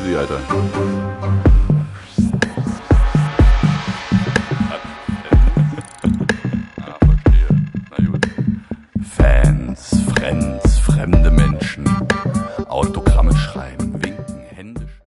easy, Alter. Verstehe. Na gut. Fans, Friends, fremde Menschen, Autogramm.